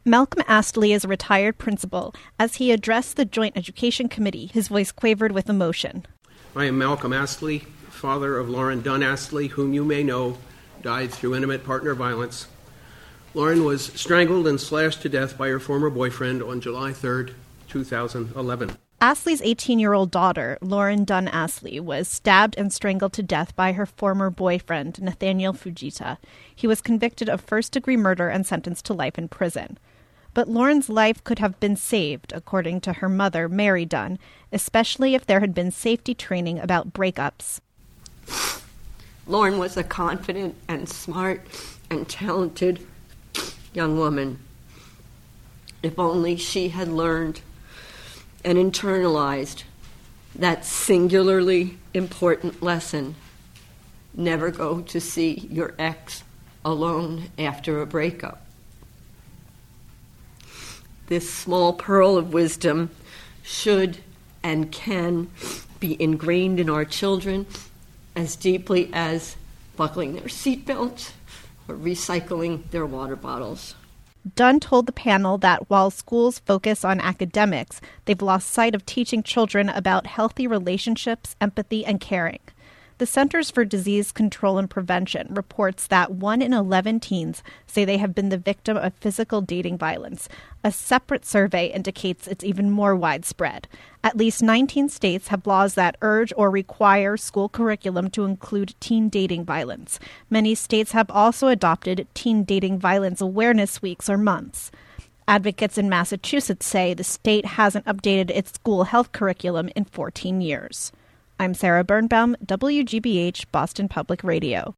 Malcolm Astley is a retired principal. As he addressed the Joint Education Committee, his voice quavered with emotion. I am Malcolm Astley, father of Lauren Dunn Astley, whom you may know died through intimate partner violence. Lauren was strangled and slashed to death by her former boyfriend on July 3rd, 2011. Astley's 18-year-old daughter, Lauren Dunn Astley, was stabbed and strangled to death by her former boyfriend, Nathaniel Fujita. He was convicted of first-degree murder and sentenced to life in prison. But Lauren's life could have been saved, according to her mother, Mary Dunn, especially if there had been safety training about breakups. Lauren was a confident and smart and talented young woman. If only she had learned and internalized that singularly important lesson: never go to see your ex alone after a breakup. This small pearl of wisdom should and can be ingrained in our children as deeply as buckling their seatbelts or recycling their water bottles. Dunn told the panel that while schools focus on academics, they've lost sight of teaching children about healthy relationships, empathy, and caring. The Centers for Disease Control and Prevention reports that 1 in 11 teens say they have been the victim of physical dating violence. A separate survey indicates it's even more widespread. At least 19 states have laws that urge or require school curriculum to include teen dating violence. Many states have also adopted teen dating violence awareness weeks or months. Advocates in Massachusetts say the state hasn't updated its school health curriculum in 14 years. I'm Sarah Birnbaum, WGBH Boston Public Radio.